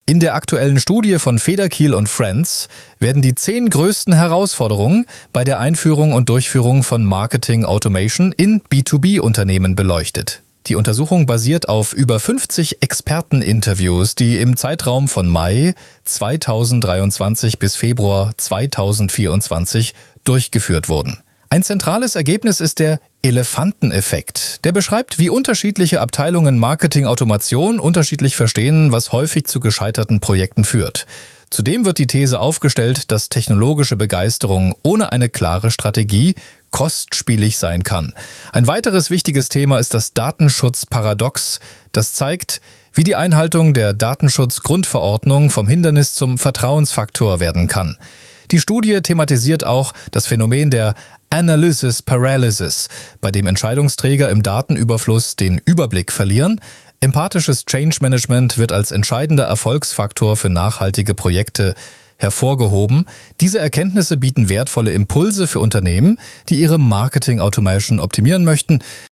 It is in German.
In der aktuellen Studie von Federkiel und Friends werden die 10 größten Herausforderungen bei der Einführung und Durchführung von Marketing Automation in B2B-Unternehmen beleuchtet. Die Untersuchung basiert auf über 50 Experteninterviews, die im Zeitraum von Mai 2023 bis Februar 2024 durchgeführt wurden. Ein zentrales Ergebnis ist der Elefanteneffekt. Der beschreibt, wie unterschiedliche Abteilungen Marketing-Automation unterschiedlich verstehen, was häufig zu gescheiterten Projekten führt. Zudem wird die These aufgestellt, dass technologische Begeisterung ohne eine klare Strategie kostspielig sein kann. Ein weiteres wichtiges Thema ist das Datenschutzparadox. Das zeigt, wie die Einhaltung der Datenschutzgrundverordnung vom Hindernis zum Vertrauensfaktor werden kann. Die Studie thematisiert auch das Phänomen der Analysis Paralysis, bei dem Entscheidungsträger im Datenüberfluss den Überblick verlieren. Empathisches Change Management wird als entscheidender Erfolgsfaktor für nachhaltige Projekte hervorgehoben. Diese Erkenntnisse bieten wertvolle Impulse für Unternehmen, die ihre Marketing Automation optimieren möchten.